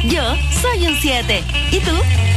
Yo soy un 7. ¿Y tú?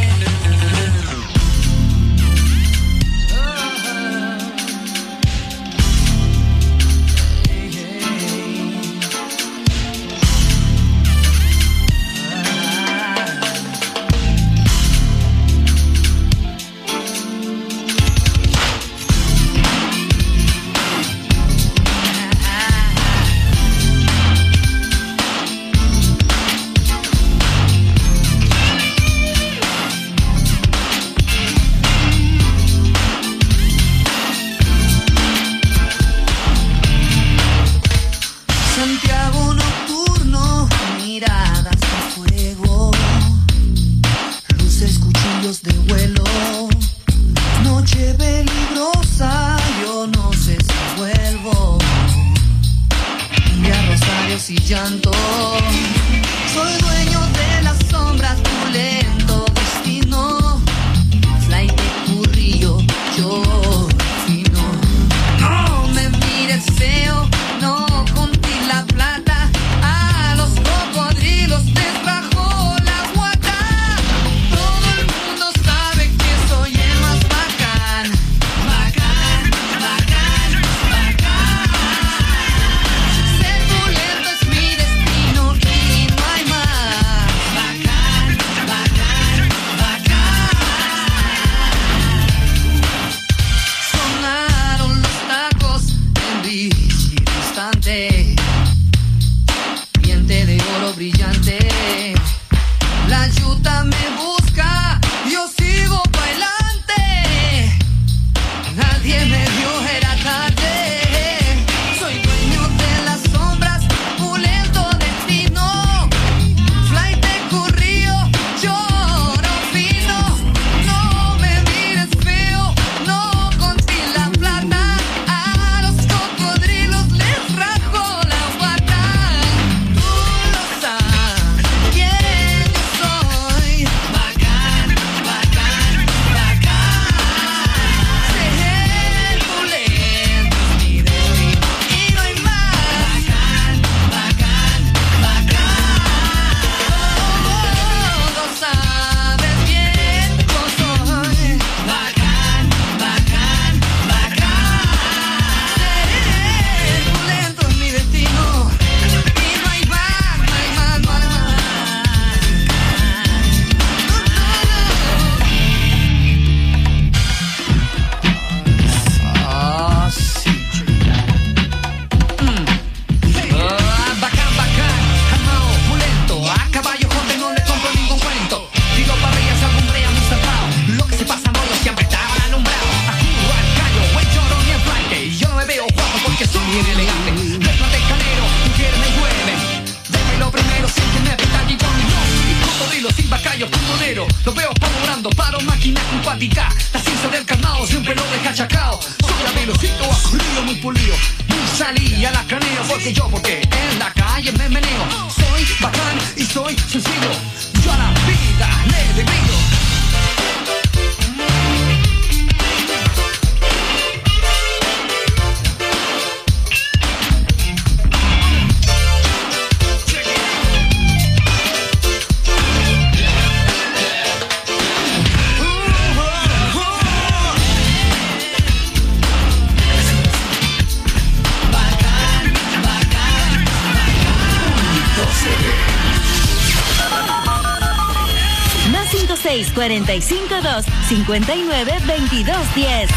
Más 56 45 2 59 22 10.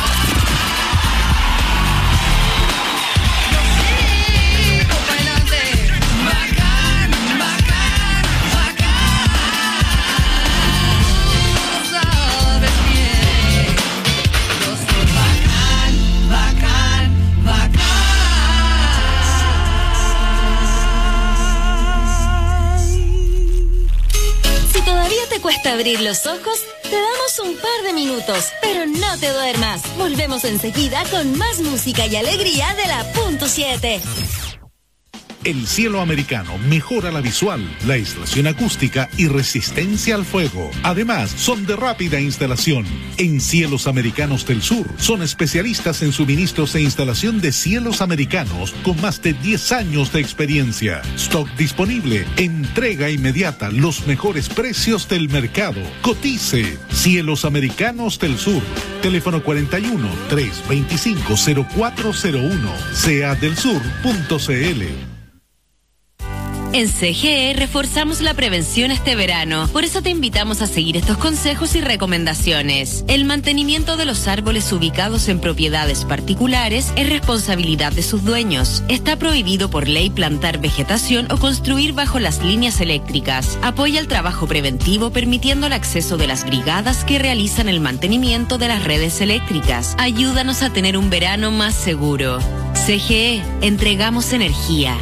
Cuesta abrir los ojos, te damos un par de minutos, pero no te duermas. Volvemos enseguida con más música y alegría de la .7. El Cielo Americano mejora la visual, la aislación acústica y resistencia al fuego. Además, son de rápida instalación. En Cielos Americanos del Sur, son especialistas en suministros e instalación de cielos americanos con más de 10 años de experiencia. Stock disponible, entrega inmediata, los mejores precios del mercado. Cotice. Cielos Americanos del Sur. Teléfono 41 325 0401. seadelsur.cl. En CGE reforzamos la prevención este verano. Por eso te invitamos a seguir estos consejos y recomendaciones. El mantenimiento de los árboles ubicados en propiedades particulares es responsabilidad de sus dueños. Está prohibido por ley plantar vegetación o construir bajo las líneas eléctricas. Apoya el trabajo preventivo permitiendo el acceso de las brigadas que realizan el mantenimiento de las redes eléctricas. Ayúdanos a tener un verano más seguro. CGE, entregamos energía.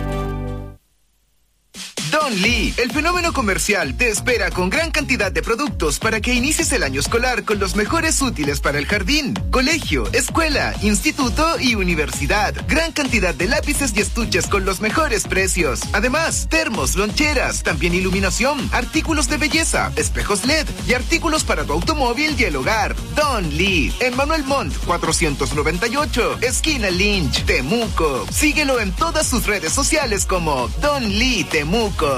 Don Lee, el fenómeno comercial, te espera con gran cantidad de productos para que inicies el año escolar con los mejores útiles para el jardín, colegio, escuela, instituto y universidad. Gran cantidad de lápices y estuches con los mejores precios. Además, termos, loncheras, también iluminación, artículos de belleza, espejos LED y artículos para tu automóvil y el hogar. Don Lee, en Manuel Montt 498, esquina Lynch, Temuco. Síguelo en todas sus redes sociales como Don Lee Temuco.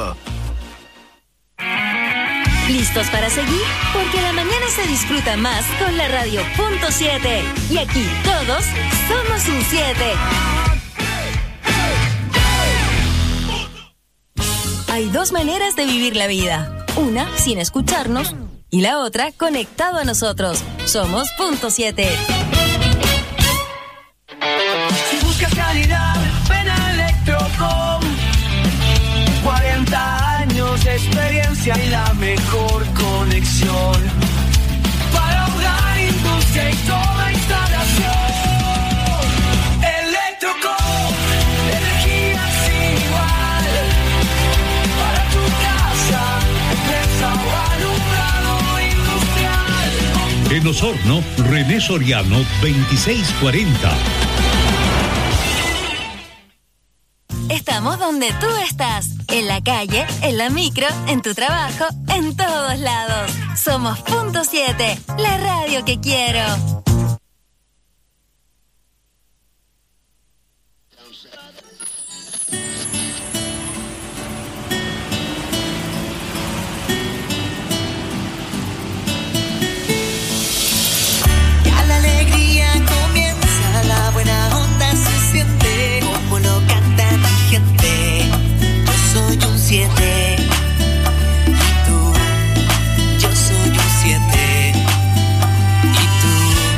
¿Listos para seguir? Porque la mañana se disfruta más con la radio .7. Y aquí todos somos un 7. Hay dos maneras de vivir la vida. Una sin escucharnos y la otra conectado a nosotros. Somos .7. Si buscas calidad, ven a Electrocom. 40 años de experiencia y la mejor conexión para hogar, industria y toda instalación. Electrocom, energía sin igual para tu casa, empresa o alumbrado industrial. En Osorno, René Soriano 2640. Estamos donde tú estás, en la calle, en la micro, en tu trabajo, en todos lados. Somos .7, la radio que quiero. Ya la alegría comienza, la buena onda se siente, como lo canta la gente. Yo soy un 7, y tú, yo soy un 7, y tú.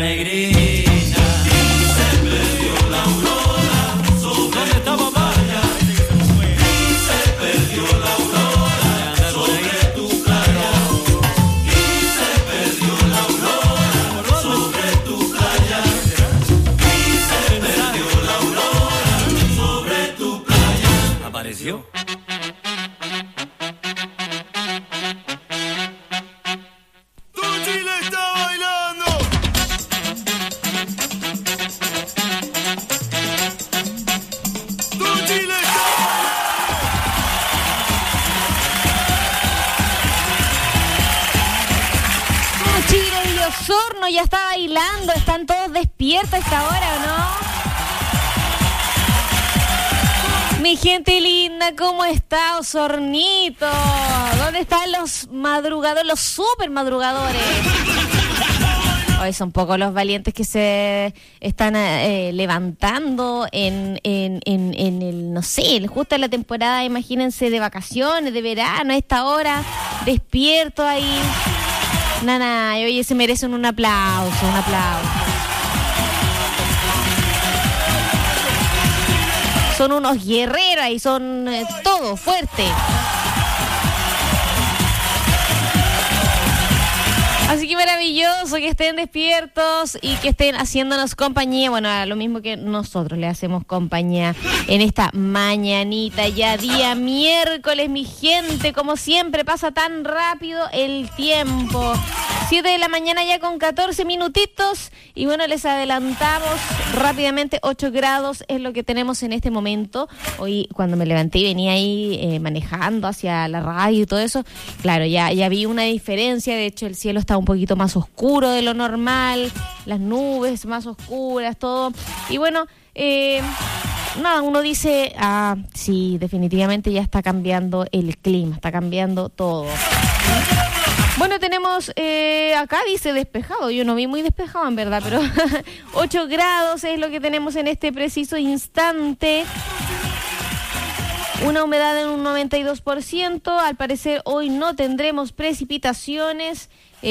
negrita. Se perdió la aurora sobre tu playa. Se perdió la aurora sobre tu playa. Se perdió la aurora sobre tu playa. Se perdió la aurora sobre tu playa. ¿Apareció? Osorno ya está bailando, están todos despiertos a esta hora, ¿o no? Mi gente linda, ¿cómo está Osornito? ¿Dónde están los madrugadores, los super madrugadores? Hoy son pocos los valientes que se están levantando en el, no sé, justo en la temporada, imagínense, de vacaciones, de verano, a esta hora, despierto ahí. Nana, oye, se merecen un aplauso, un aplauso. Son unos guerreros y son todo fuerte. Así que maravilloso que estén despiertos y que estén haciéndonos compañía. Bueno, lo mismo que nosotros le hacemos compañía en esta mañanita, ya día miércoles, mi gente. Como siempre, pasa tan rápido el tiempo. 7 de la mañana ya con 14 minutitos. Y bueno, les adelantamos rápidamente, 8 grados es lo que tenemos en este momento. Hoy cuando me levanté y venía ahí manejando hacia la radio y todo eso, claro, ya vi una diferencia. De hecho, el cielo está un poquito más oscuro de lo normal, las nubes más oscuras, todo. Y bueno, nada, uno dice, sí, definitivamente ya está cambiando el clima, está cambiando todo. Bueno, tenemos, acá dice despejado, yo no vi muy despejado en verdad, pero 8 grados es lo que tenemos en este preciso instante. Una humedad en un 92%, al parecer hoy no tendremos precipitaciones.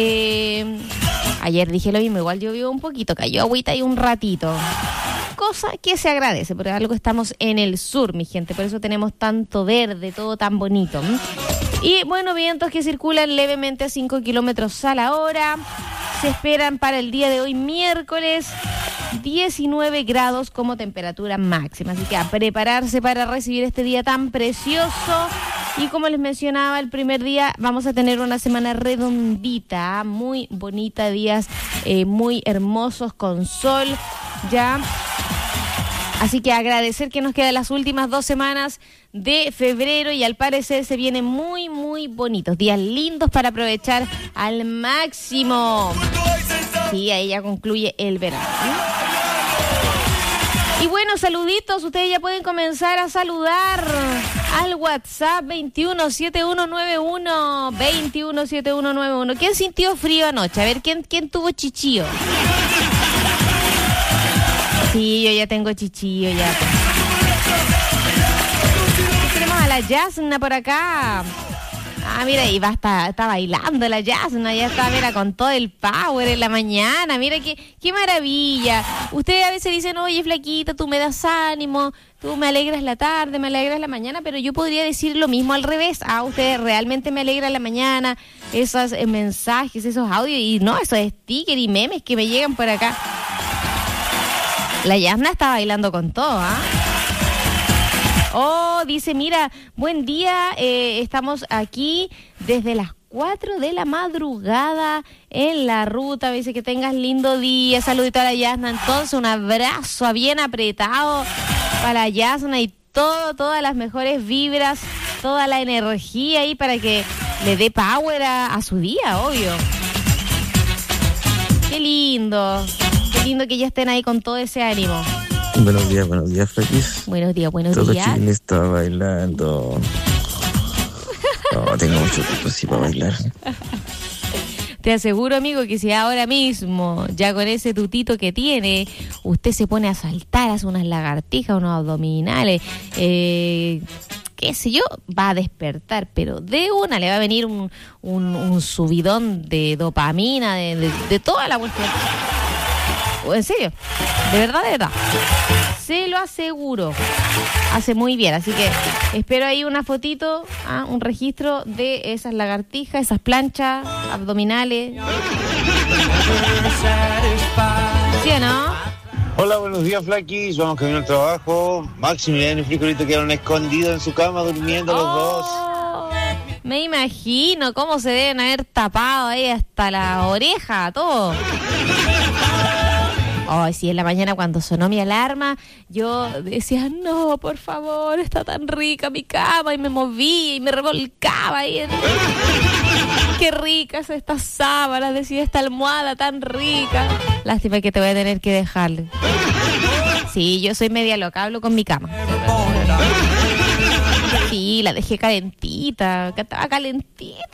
Ayer dije lo mismo, igual llovió un poquito, cayó agüita y un ratito. Cosa que se agradece, porque algo estamos en el sur, mi gente, por eso tenemos tanto verde, todo tan bonito. Y bueno, vientos que circulan levemente a 5 kilómetros a la hora. Se esperan para el día de hoy, miércoles, 19 grados como temperatura máxima. Así que a prepararse para recibir este día tan precioso. Y como les mencionaba, el primer día vamos a tener una semana redondita, muy bonita, días muy hermosos con sol ya. Así que agradecer que nos quedan las últimas 2 semanas de febrero y al parecer se vienen muy, muy bonitos. Días lindos para aprovechar al máximo. Sí, ahí ya concluye el verano. Y bueno, saluditos. Ustedes ya pueden comenzar a saludar al WhatsApp 217191. ¿Quién sintió frío anoche? A ver, ¿quién tuvo chichillo? Sí, yo ya tengo chichillo ya. Tenemos a la Yasna por acá. Mira, y está bailando la Yasna, ya está, mira, con todo el power en la mañana. Mira qué maravilla. Ustedes a veces dicen, oye, flaquita, tú me das ánimo, tú me alegras la tarde, me alegras la mañana, pero yo podría decir lo mismo al revés. Ustedes realmente me alegran la mañana, esos mensajes, esos audios, y no, esos stickers y memes que me llegan por acá. La Yasna está bailando con todo, dice, mira, buen día, estamos aquí desde las 4 de la madrugada en la ruta. Me dice que tengas lindo día. Saludito a la Yasna. Entonces, un abrazo bien apretado para la Yasna y todas las mejores vibras, toda la energía ahí para que le dé power a su día, obvio. Qué lindo que ya estén ahí con todo ese ánimo. Buenos días, Flaquis. Buenos días. Todo Chile está bailando. No, tengo mucho tiempo así para bailar. Te aseguro, amigo, que si ahora mismo, ya con ese tutito que tiene, usted se pone a saltar, hace unas lagartijas, unos abdominales, qué sé yo, va a despertar, pero de una le va a venir un subidón de dopamina, de toda la cuestión. En serio, de verdad, se lo aseguro. Hace muy bien, así que espero ahí una fotito, un registro de esas lagartijas, esas planchas abdominales. ¿Sí o no? Hola, buenos días, Flaquis. Vamos camino al trabajo. Maximiliano y Fricolito quedaron escondidos en su cama durmiendo los dos. Me imagino cómo se deben haber tapado ahí hasta la oreja, todo. Ay, sí, en la mañana cuando sonó mi alarma, yo decía, no, por favor, está tan rica mi cama, y me movía y me revolcaba ahí. Qué ricas estas sábanas, decía, esta almohada tan rica. Lástima que te voy a tener que dejarle. Sí, yo soy media loca, hablo con mi cama. Sí, la dejé calentita, que estaba calentita.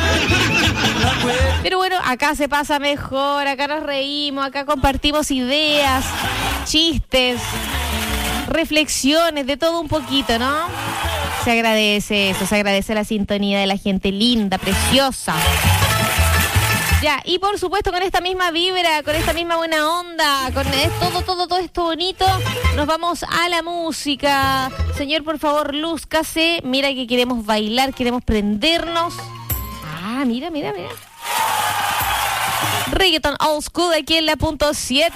Pero bueno, acá se pasa mejor, acá nos reímos, acá compartimos ideas, chistes, reflexiones, de todo un poquito, ¿no? Se agradece eso, se agradece la sintonía de la gente linda, preciosa. Ya, y por supuesto con esta misma vibra, con esta misma buena onda, con todo esto bonito, nos vamos a la música. Señor, por favor, lúzcase. Mira que queremos bailar, queremos prendernos. Mira. Reggaeton Old School aquí en la .7.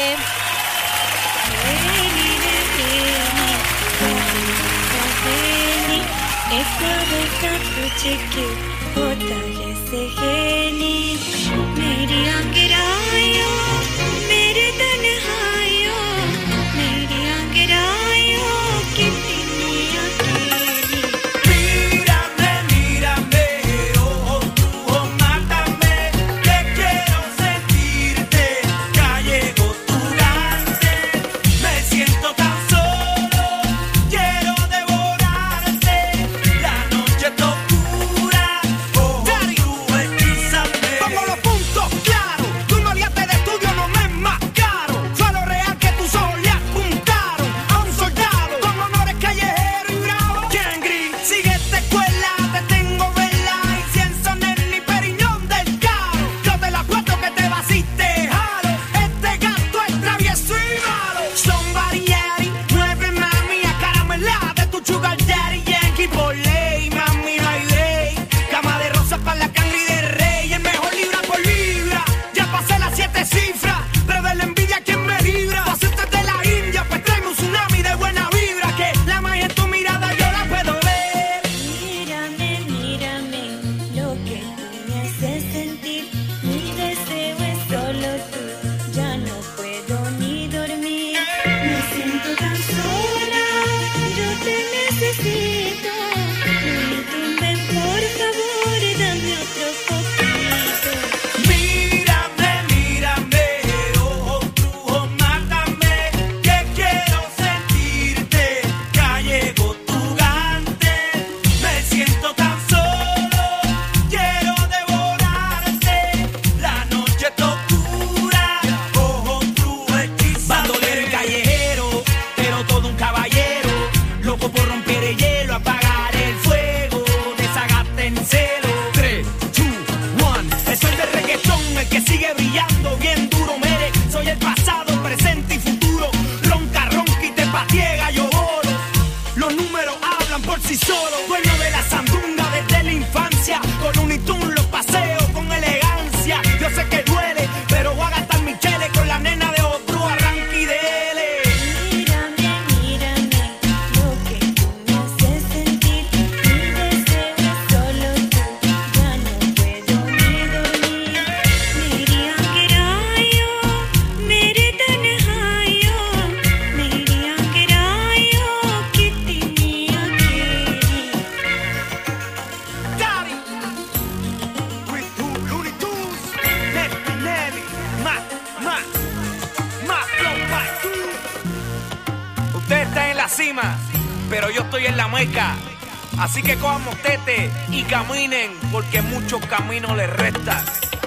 Pero yo estoy en la Meca, así que cojan motete y caminen, porque muchos caminos les restan.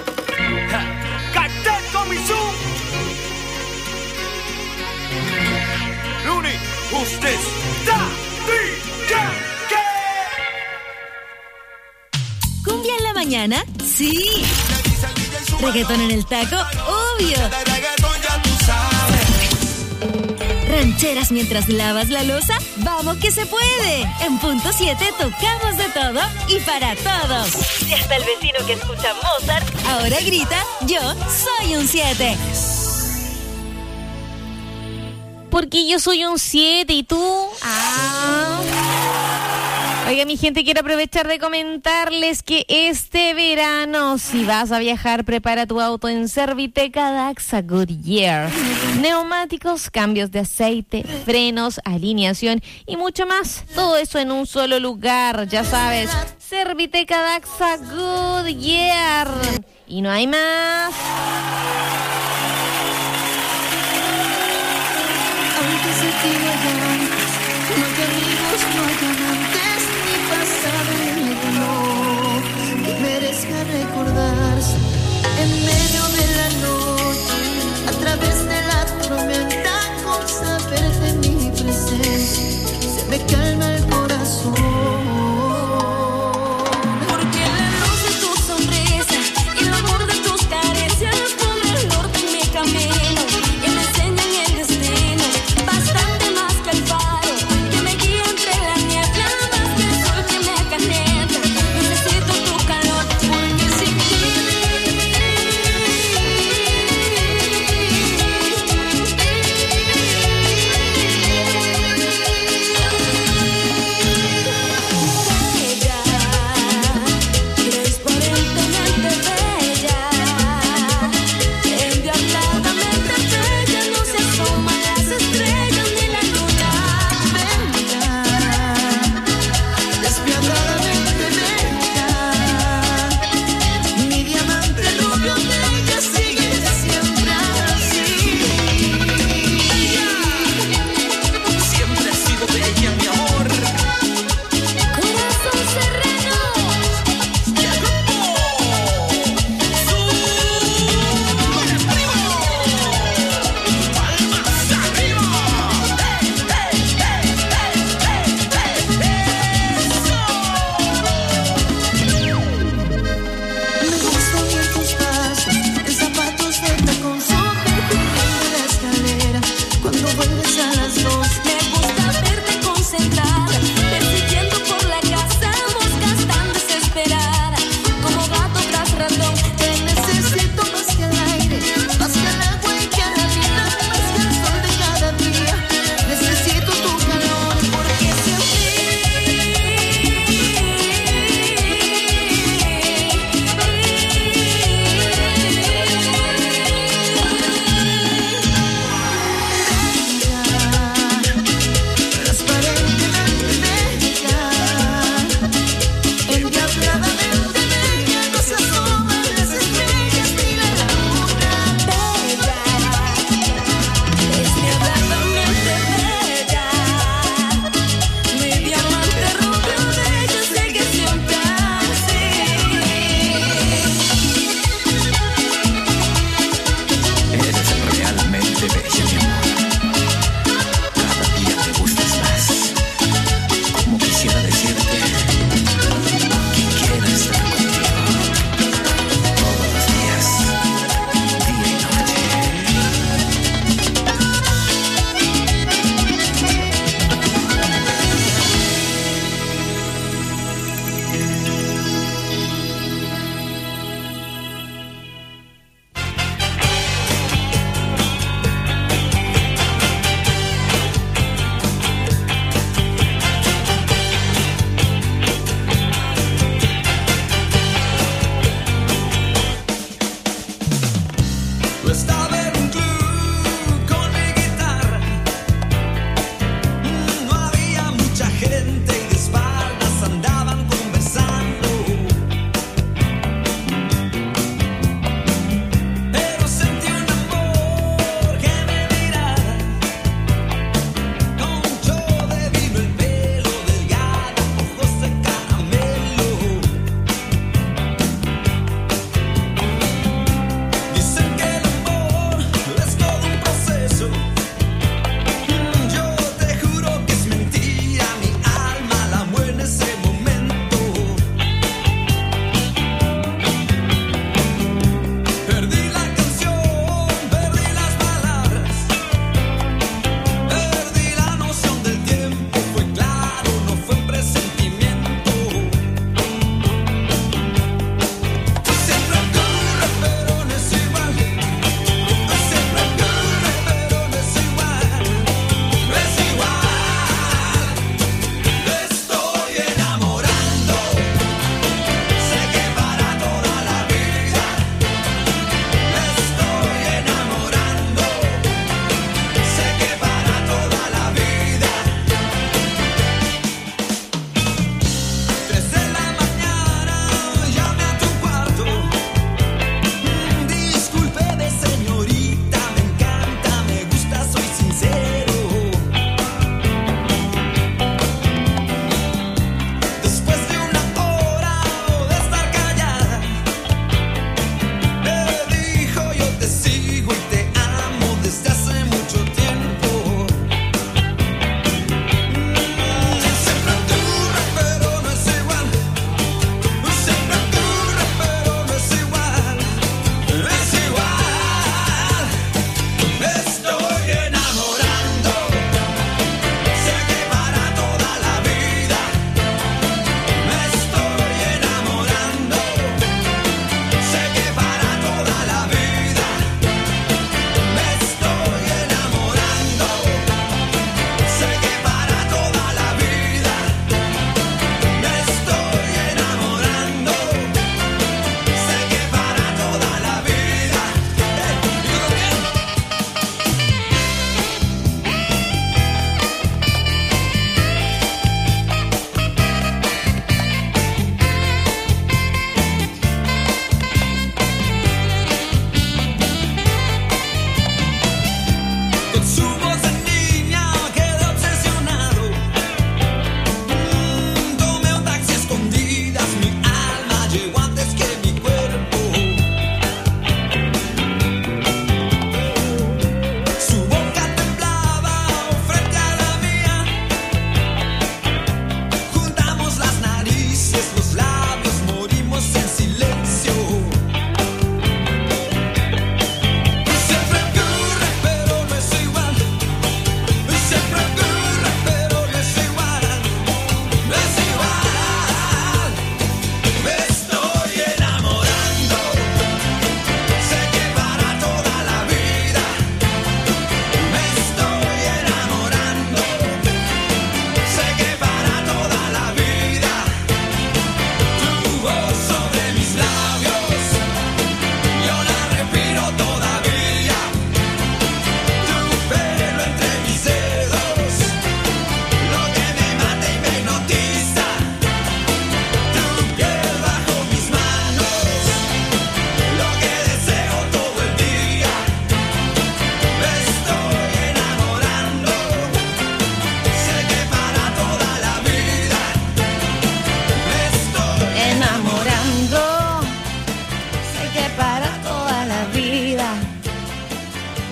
Cartel Comisión. Luni, usted está ¿Cumbia en la mañana? Sí. ¿Reggaetón en el taco? Obvio. ¿Loncheras mientras lavas la loza? ¡Vamos que se puede! En Punto 7 tocamos de todo y para todos. Y hasta el vecino que escucha Mozart ahora grita, yo soy un 7. Porque yo soy un 7 y tú... Oiga, mi gente, quiero aprovechar de comentarles que este verano, si vas a viajar, prepara tu auto en Serviteca Daxa Goodyear. Neumáticos, cambios de aceite, frenos, alineación y mucho más. Todo eso en un solo lugar, ya sabes. Serviteca Daxa Goodyear. Y no hay más. Aunque se te vayan, no hay amigos, no hay amantes, ni pasado ni reloj que merezca recordarse en medio de la noche, a través de la tormenta, con saber de mi presencia, se me calma el corazón. Porque la luz de tu sonrisa y el amor de tus caricias pone el norte en mi camino y me enseñan el destino. Bastante más que el faro que me guía entre la niebla.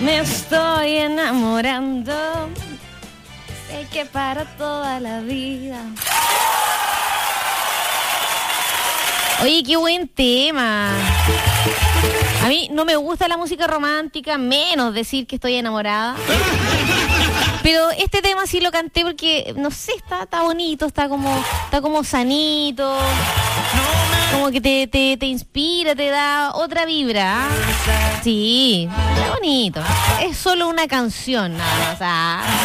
Me estoy enamorando. Sé que para toda la vida. Oye, qué buen tema. A mí no me gusta la música romántica, menos decir que estoy enamorada. Pero este tema sí lo canté porque, no sé, está bonito, está como sanito. Como que te inspira, te da otra vibra. Sí, está bonito. Es solo una canción, nada más.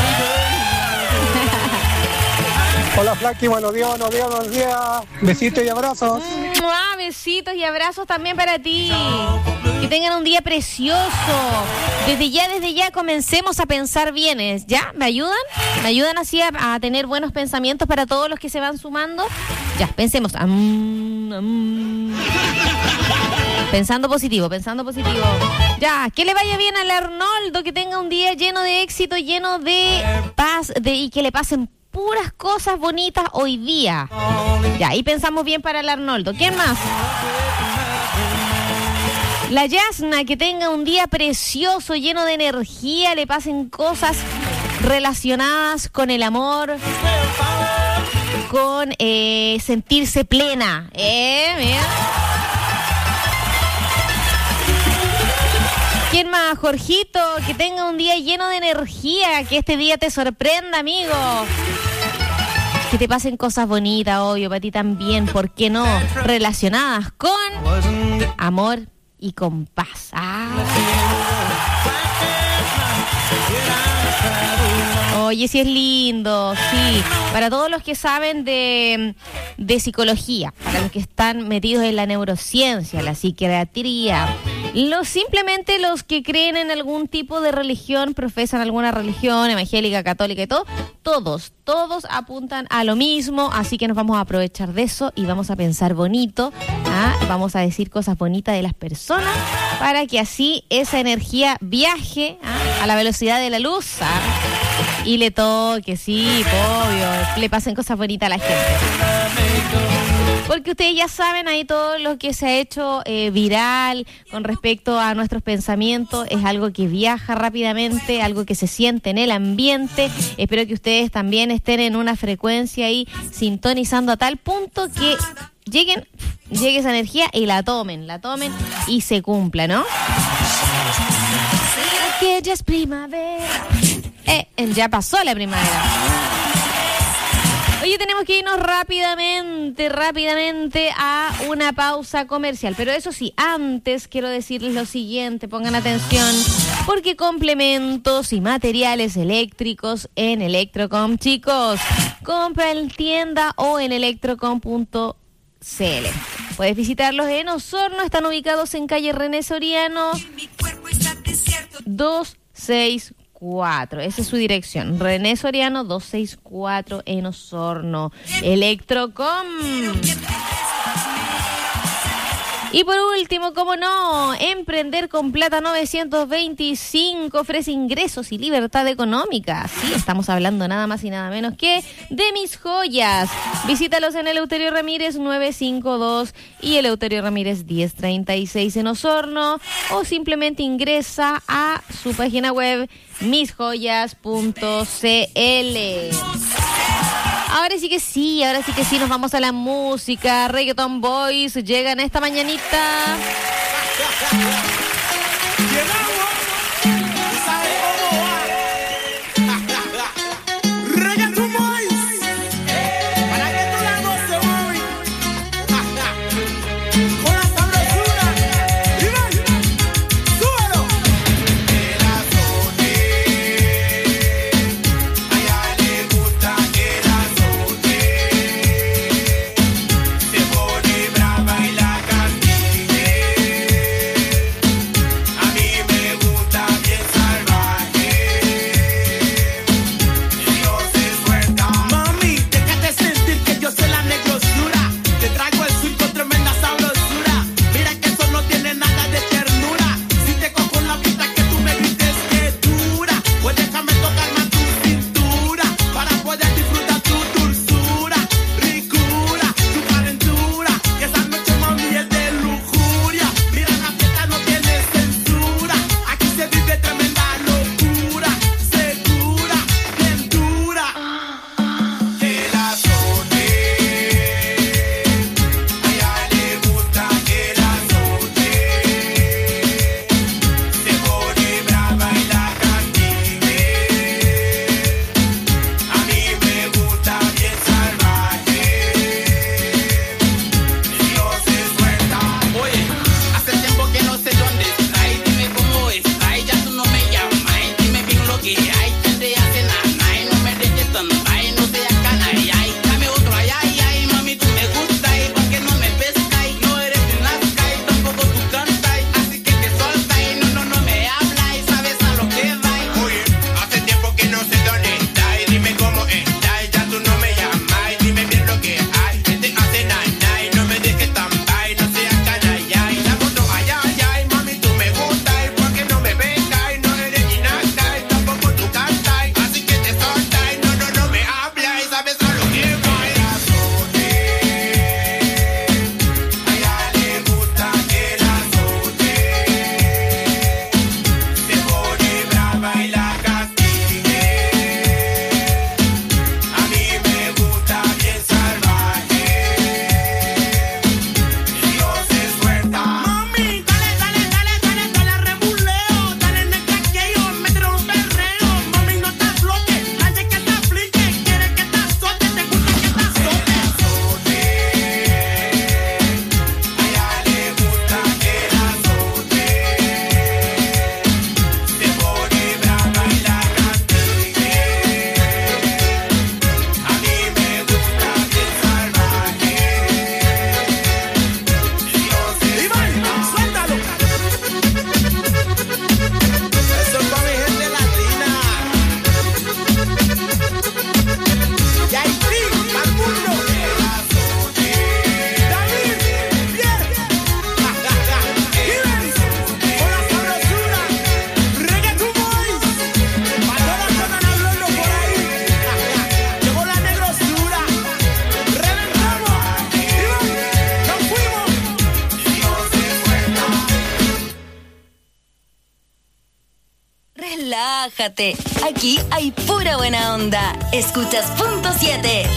Hola, Flaky, buenos días. Besitos y abrazos. Besitos y abrazos también para ti. Que tengan un día precioso. Desde ya comencemos a pensar bien. ¿Ya? ¿Me ayudan? ¿Me ayudan así a tener buenos pensamientos para todos los que se van sumando? Ya, pensemos. Pensando positivo. Ya, que le vaya bien al Arnoldo, que tenga un día lleno de éxito, lleno de paz, y que le pasen puras cosas bonitas hoy día. Ya, ahí pensamos bien para el Arnoldo. ¿Quién más? La Yasna, que tenga un día precioso, lleno de energía, le pasen cosas relacionadas con el amor, con sentirse plena. Mira. ¿Quién más? Jorgito, que tenga un día lleno de energía, que este día te sorprenda, amigo. Que te pasen cosas bonitas, obvio, para ti también, ¿por qué no? Relacionadas con amor y con paz. Oye, sí es lindo, sí. Para todos los que saben de psicología, para los que están metidos en la neurociencia, la psiquiatría, simplemente los que creen en algún tipo de religión, profesan alguna religión evangélica, católica y todo, todos apuntan a lo mismo, así que nos vamos a aprovechar de eso y vamos a pensar bonito, vamos a decir cosas bonitas de las personas para que así esa energía viaje a la velocidad de la luz y le toque, sí, obvio, le pasen cosas bonitas a la gente. Porque ustedes ya saben, ahí todo lo que se ha hecho viral con respecto a nuestros pensamientos es algo que viaja rápidamente, algo que se siente en el ambiente. Espero que ustedes también estén en una frecuencia ahí sintonizando a tal punto que llegue esa energía y la tomen y se cumpla, ¿no? Que ya es primavera. Ya pasó la primavera. Oye, tenemos que irnos rápidamente a una pausa comercial. Pero eso sí, antes quiero decirles lo siguiente, pongan atención, porque complementos y materiales eléctricos en Electrocom, chicos. Compra en tienda o en electrocom.cl. Puedes visitarlos en Osorno, están ubicados en calle René Soriano 264. Esa es su dirección. René Soriano 264 en Osorno. Electrocom. Y por último, como no, Emprender con Plata 925 ofrece ingresos y libertad económica. Sí, estamos hablando nada más y nada menos que de Mis Joyas. Visítalos en Eleuterio Ramírez 952 y Eleuterio Ramírez 1036 en Osorno, o simplemente ingresa a su página web misjoyas.cl. Ahora sí que sí, nos vamos a la música. Reggaeton Boys llegan esta mañanita. Reggaeton Boys, para que tú la goces hoy, con la sabrosura. Y ven, súbelo. A ella le gusta el azote, se pone brava y la castigue. relájate. Aquí hay pura buena onda. Escuchas Punto 7.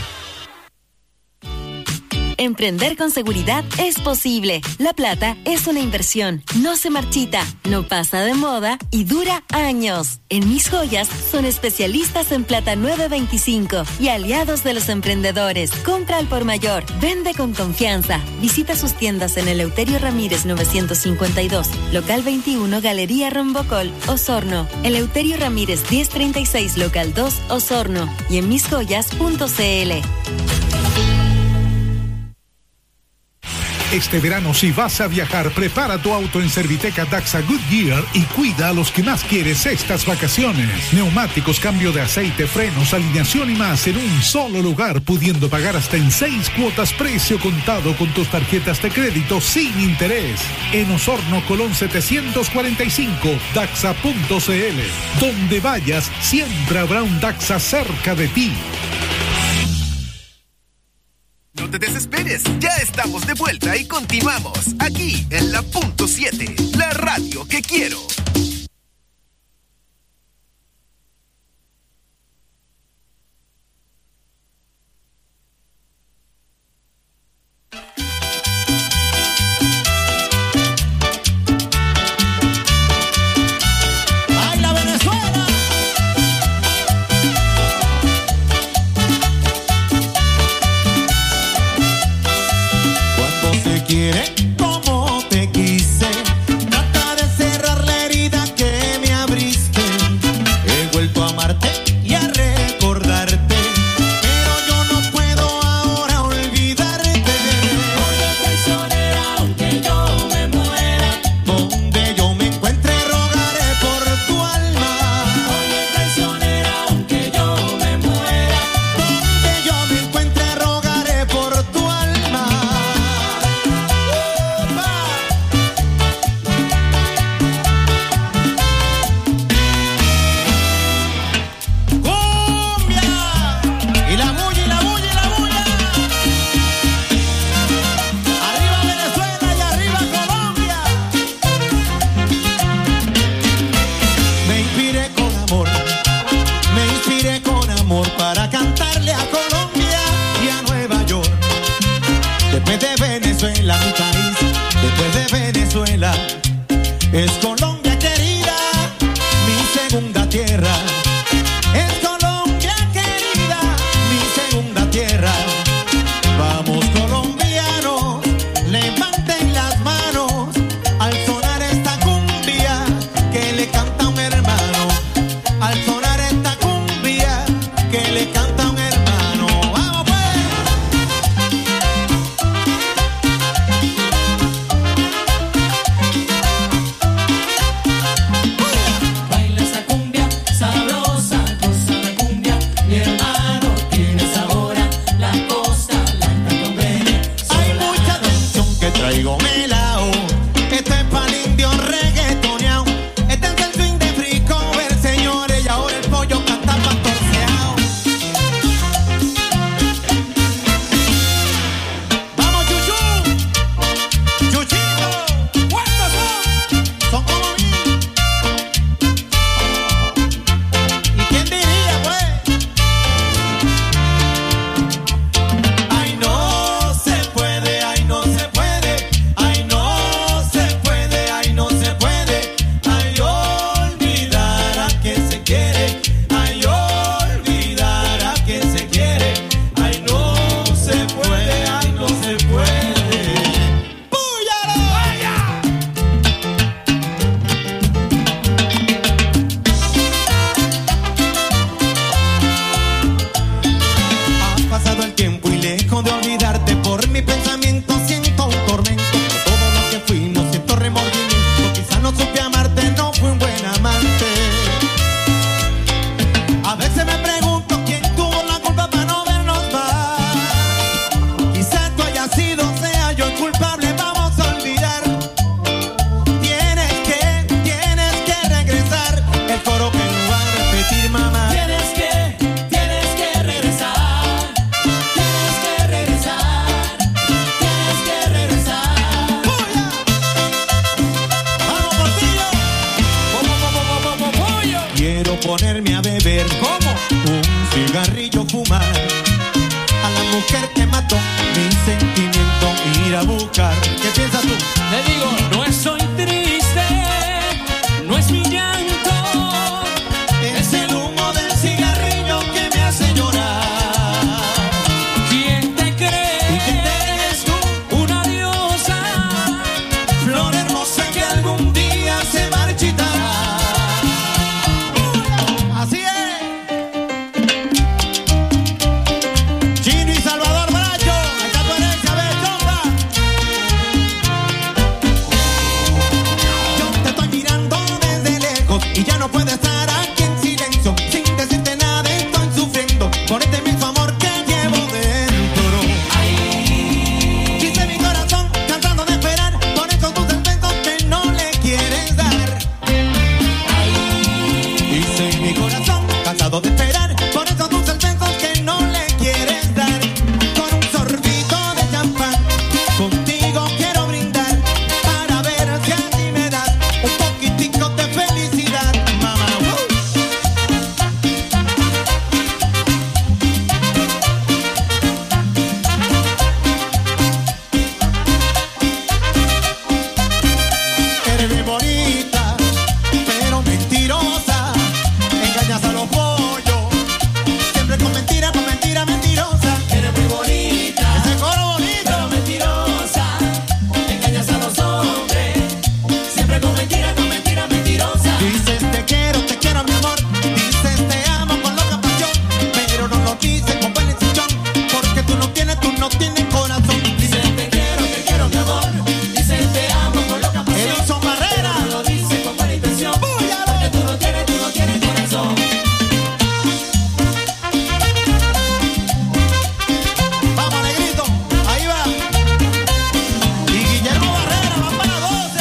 Emprender con seguridad es posible. La plata es una inversión, no se marchita, no pasa de moda y dura años. En Mis Joyas son especialistas en plata 925 y aliados de los emprendedores. Compra al por mayor, vende con confianza. Visita sus tiendas en Eleuterio Ramírez 952, local 21, Galería Rombocol, Osorno. Eleuterio Ramírez 1036, local 2, Osorno. Y en misjoyas.cl. Este verano, si vas a viajar, prepara tu auto en Serviteca Daxa Goodyear y cuida a los que más quieres estas vacaciones. Neumáticos, cambio de aceite, frenos, alineación y más en un solo lugar, pudiendo pagar hasta en 6 cuotas precio contado con tus tarjetas de crédito sin interés. En Osorno, Colón 745, Daxa.cl. Donde vayas, siempre habrá un Daxa cerca de ti. No te desesperes, ya estamos de vuelta y continuamos aquí en la Punto 7, la radio que quiero. Como te quise, trata de cerrar la herida que me abriste. He vuelto a amarte y a recordarte, pero yo no puedo ahora olvidarte. Oye, traicionera, aunque yo me muera, donde yo me encuentre rogaré por tu alma. Oye, traicionera, aunque yo me muera, donde yo me encuentre rogaré por tu alma. Para cantarle a Colombia y a Nueva York. Después de Venezuela, mi país, después de Venezuela, es Colombia querida, mi segunda tierra. Es Colombia querida, mi segunda tierra. Vamos colombianos, levanten las manos al sonar esta cumbia que le canta un hermano. Al sonar esta cumbia que le canta un hermano. ¡Vamos pues! ponerme a beber. ¿Cómo? Un cigarrillo fumar. A la mujer que mató mi sentimiento ir a buscar. ¿Qué piensas tú? Le digo, no estoy triste, no es mi llanto, es el humo del cigarrillo que me hace llorar. ¿Quién te cree? ¿Y quién eres tú? Una diosa, flor hermosa que algún día se marchitará. Así es. Chino y Salvador Bracho, acá tú eres, ¿sabes? Chomba. Yo te estoy mirando desde lejos y ya no puedo estar aquí en silencio. Sin decirte nada estoy sufriendo por este mismo amor que llevo dentro. Dice mi corazón cansado de esperar por esos tus intentos que no le quieres dar. Dice mi corazón cansado de esperar por esos tus intentos que no le quieres dar. Con un sorbito de champán contigo quiero brindar para ver si así me das un poquitico de felicidad, mamá. Eres bien bonita, pero mentirosa. Engañas a los pollos, siempre con mentira, mentirosa. Eres muy bonita, ese coro bonito, pero mentirosa. Engañas a los hombres, siempre con mentira, mentirosa. Dices te quiero mi amor. Dices te amo con loca pasión, pero no lo dices con buen intención, porque tú no tienes corazón. Dices te quiero mi amor. Dices te amo con loca pasión, Edison Barrera, pero no lo dices con buena intención, porque tú no tienes corazón. Vamos, negrito, ahí va. Y Guillermo Barrera va para 12.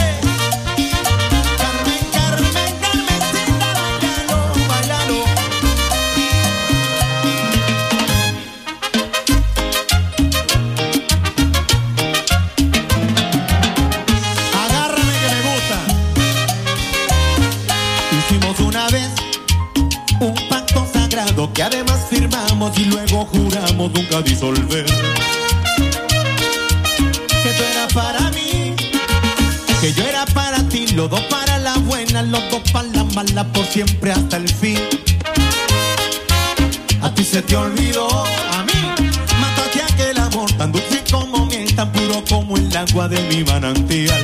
Carmencita, bailalo. Agárrame que me gusta. Hicimos una vez un pacto sagrado que además firmamos y luego juramos nunca disolver. Que tú eras para mí, que yo era para ti, los dos para la buena, los dos para la mala, por siempre hasta el fin. A ti se te olvidó, a mí mataste aquel amor tan dulce como miel, tan puro como el agua de mi manantial.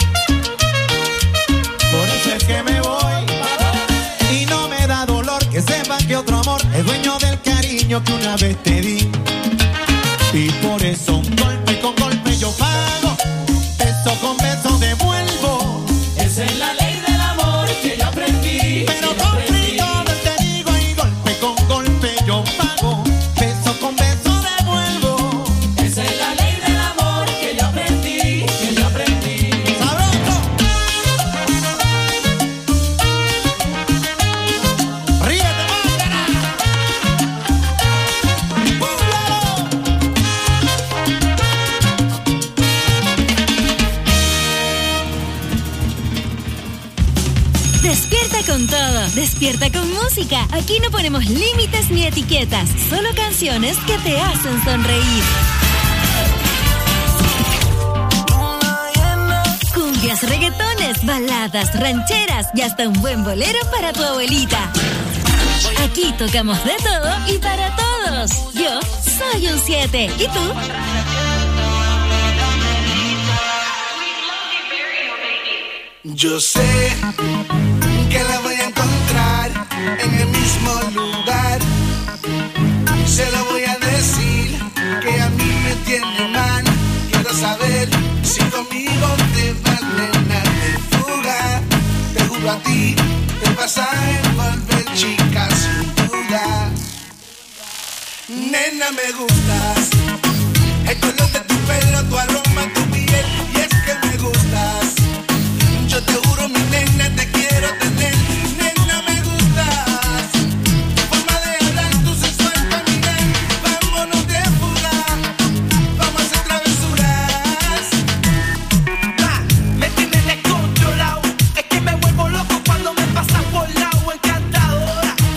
Por eso es que me voy y no me da dolor que sepa que otro amor es dueño del cariño que una vez te di. Y por eso golpe con golpe yo pago, beso con beso devuelvo. Esa es la ley del amor que yo aprendí. Pero con frío te digo y golpe con golpe yo pago, beso con beso devuelvo. Esa es la ley del amor que yo aprendí. ¡Sabroso! ¡Ríete, máquina! Despierta con todo, despierta con música. Aquí no ponemos límites ni etiquetas, solo canciones que te hacen sonreír. Cumbias, reggaetones, baladas, rancheras y hasta un buen bolero para tu abuelita. Aquí tocamos de todo y para todos. Yo soy un 7. ¿Y tú? Yo sé que la voy a encontrar en el mismo lugar. Se lo voy a decir que a mí me tiene mal. Quiero saber si conmigo te vas, nena, de fuga. Te juro a ti, te vas a envolver, chica, sin duda. Nena, me gustas. El color de tu pelo, tu aroma, tu piel. Y es que me gustas. Yo te juro, mi nena, te quiero tener. Nena, me gustas. Tu forma de hablar, tu sensual caminar. Vámonos de fuga. Vamos a hacer travesuras. Me tienes descontrolado. Es que me vuelvo loco cuando me pasas por lado. Encantadora.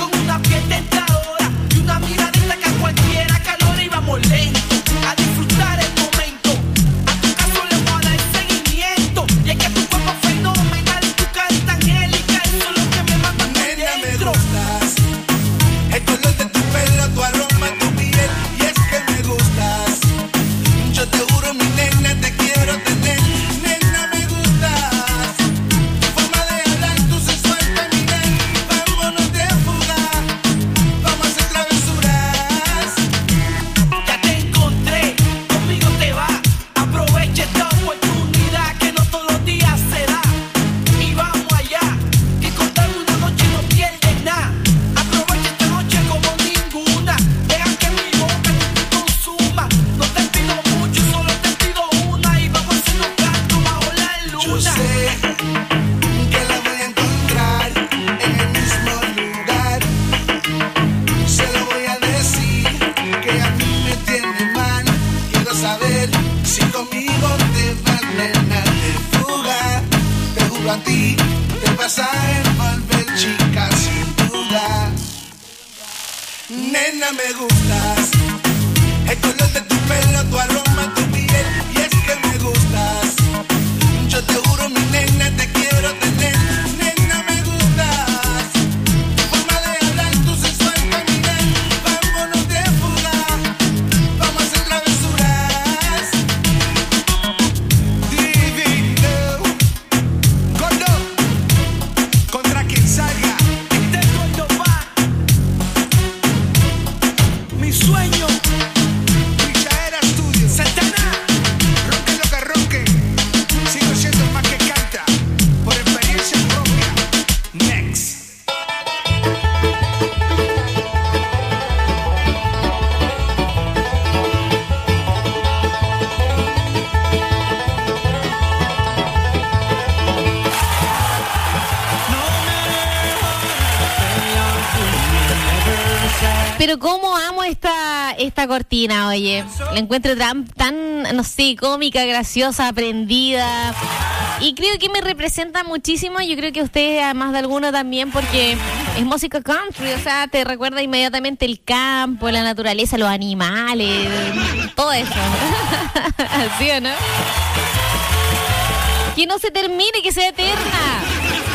a ti te vas a envolver, chica, sin duda. Nena, me gustas, el color de tu pelo, tu aroma, tu piel, y es que me gustas. Yo te juro, mi nena, te quiero tener. Nena, me gustas, tu forma de hablar, tu sensual caminar. Vámonos de fuga, vamos a hacer travesuras. Divino, gordo, contra quien salga. Este gordo va, mi sueño. Michaela Studio, Santana, ronque lo que ronque. Sigo siendo más que canta, por experiencia propia. Next. Pero cómo amo esta cortina, oye. La encuentro tan, no sé, cómica, graciosa, aprendida. Y creo que me representa muchísimo. Yo creo que a ustedes, además de alguno también, porque es música country. O sea, te recuerda inmediatamente el campo, la naturaleza, los animales, todo eso. ¿Sí o no? Que no se termine, que sea eterna.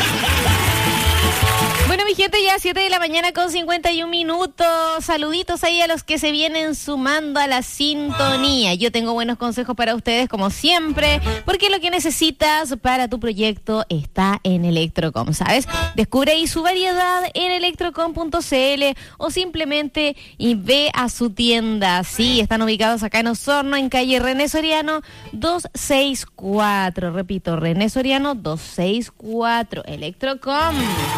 Bueno, mi gente, ya 7 de la mañana con 51 minutos. Saluditos ahí a los que se vienen sumando a la sintonía. Yo tengo buenos consejos para ustedes, como siempre, porque lo que necesitas para tu proyecto está en Electrocom, ¿sabes? Descubre ahí su variedad en electrocom.cl o simplemente ve a su tienda. Sí, están ubicados acá en Osorno, en calle René Soriano 264. Repito, René Soriano 264. Electrocom.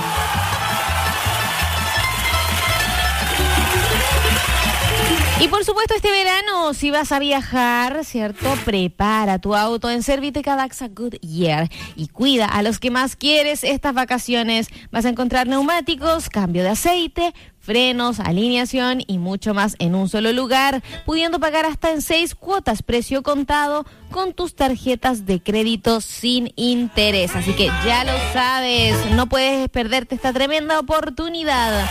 Y por supuesto, este verano, si vas a viajar, ¿cierto? Prepara tu auto en Serviteca Daxa Goodyear y cuida a los que más quieres estas vacaciones. Vas a encontrar neumáticos, cambio de aceite, frenos, alineación y mucho más en un solo lugar, pudiendo pagar hasta en 6 cuotas, precio contado, con tus tarjetas de crédito sin interés. Así que ya lo sabes, no puedes perderte esta tremenda oportunidad.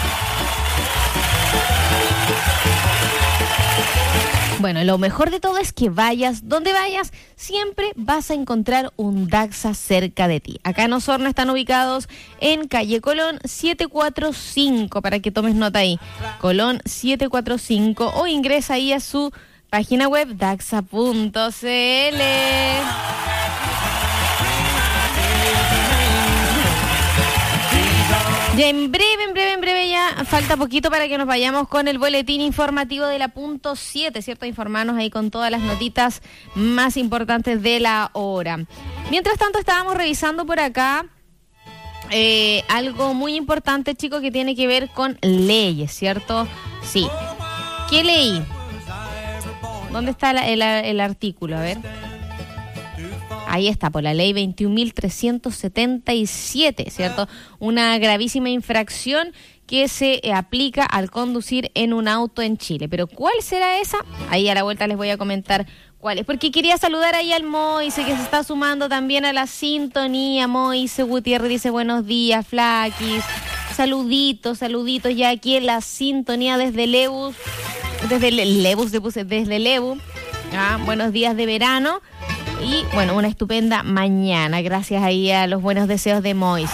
Bueno, lo mejor de todo es que vayas donde vayas, siempre vas a encontrar un Daxa cerca de ti. Acá en Osorno están ubicados en calle Colón 745, para que tomes nota ahí. Colón 745, o ingresa ahí a su página web daxa.cl. Ya en breve ya falta poquito para que nos vayamos con el boletín informativo de la punto 7, ¿cierto? Informarnos ahí con todas las notitas más importantes de la hora. Mientras tanto, estábamos revisando por acá algo muy importante, chicos, que tiene que ver con leyes, ¿cierto? Sí. ¿Qué ley? ¿Dónde está el artículo? A ver. Ahí está, por la ley 21.377, ¿cierto? Una gravísima infracción que se aplica al conducir en un auto en Chile. Pero ¿cuál será esa? Ahí a la vuelta les voy a comentar cuál es. Porque quería saludar ahí al Moise, que se está sumando también a la sintonía. Moise Gutiérrez dice buenos días, Flaquis. Saluditos ya aquí en la sintonía desde Lebu. Desde Lebu. Buenos días de verano. Y bueno, una estupenda mañana. Gracias ahí a los buenos deseos de Moise.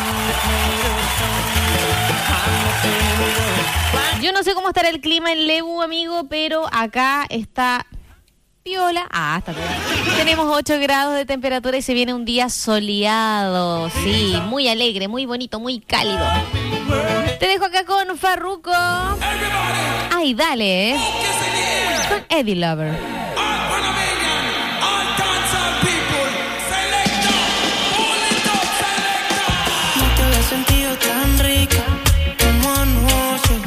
Yo no sé cómo estará el clima en Lebu, amigo, pero acá está piola. Está bien. Tenemos 8 grados de temperatura y se viene un día soleado. Sí, muy alegre, muy bonito, muy cálido. Te dejo acá con Farruko. Ay, dale, con Eddie Lover. Tan rica como anoche.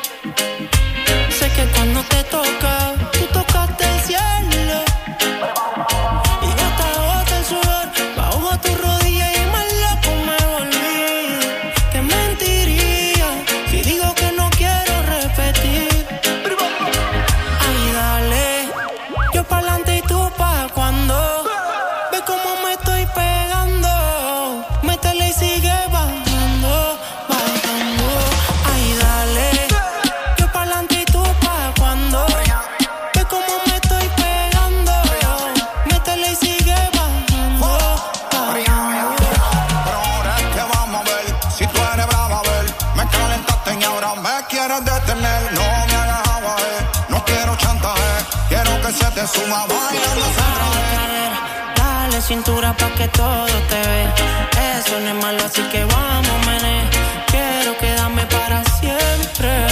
Sé que cuando te toca, tú tocaste el cielo. Y gota el sudor bajo tu rodilla y más loco me volví. Te mentiría si digo que no quiero repetir. Ay, dale, se te suba bailando central. Dale cintura pa' que todo te ve. Eso no es malo, así que vamos, mené. Quiero quedarme para siempre.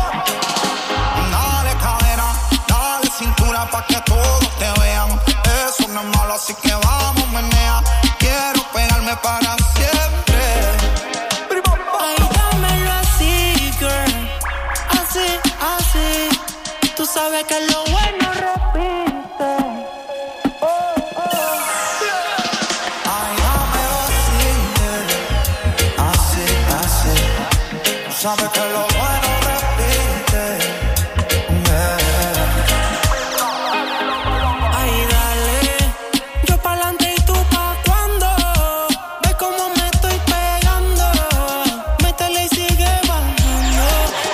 Dale cadera, dale cintura pa' que todos te vean. Eso no es malo, así que vamos, menea. Quiero pegarme para siempre. Ay, dámelo así, girl. Así, así. Tú sabes que lo bueno repite. Ay, dámelo así, girl. Así, así. Tú sabes que lo bueno repite. Ay, dale. Yo pa'lante y tú pa' cuando. Ve cómo me estoy pegando. Métele y sigue bajando.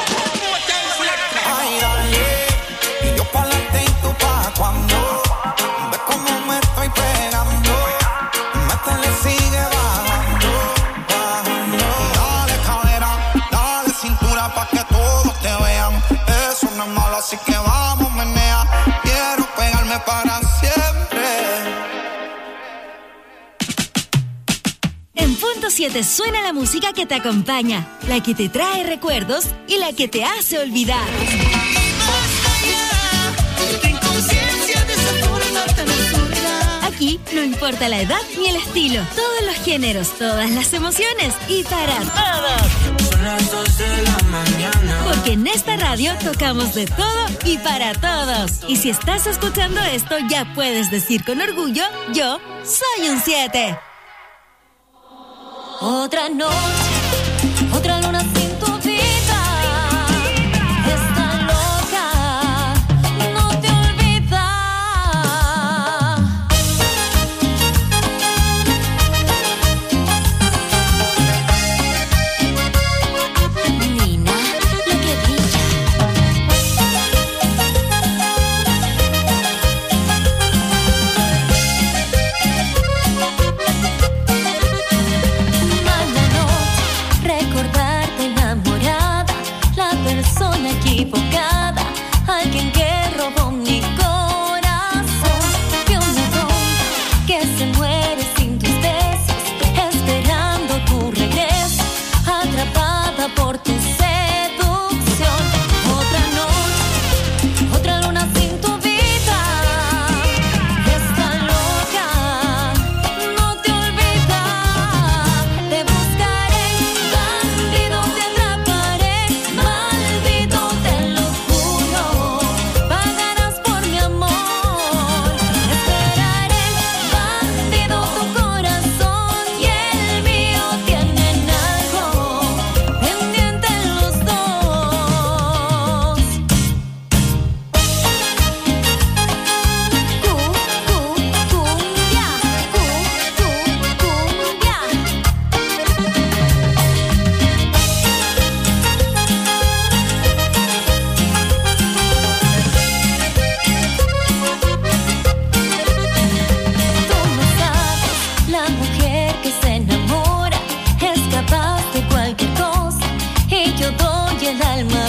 Ay, dale. Y yo pa'lante y tú pa' cuando. Ve cómo me estoy pegando. Métele, sigue bajando, bajando. Dale cadera, dale cintura pa' que todos te vean. Eso no es malo, así que vamos, menea. Quiero pegarme para siempre. En punto 7 suena la música que te acompaña, la que te trae recuerdos y la que te hace olvidar. Aquí no importa la edad ni el estilo, todos los géneros, todas las emociones y para todos. Son las 2 de la mañana. Porque en esta radio tocamos de todo y para todos. Y si estás escuchando esto, ya puedes decir con orgullo, yo soy un 7. Otra noche, otra luna sin tu vida. Está loca, no te olvida. Nina, lo que brilla. Mala noche, recordarte enamorada, la persona equivocada, alguien que robó mi corazón. Que una tonta que se muere sin tus besos, esperando tu regreso, atrapada por tu seducción. Otra noche, otra luna sin tu vida. Está loca, no te olvida. Te buscaré, bandido, te atraparé. Maldito, te lo juro. Pagarás por mi amor. Esperaré, bandido, tu corazón y el mío tienen algo pendiente los dos. Tú no sabes, la mujer que se enamora es capaz de cualquier cosa y yo doy el alma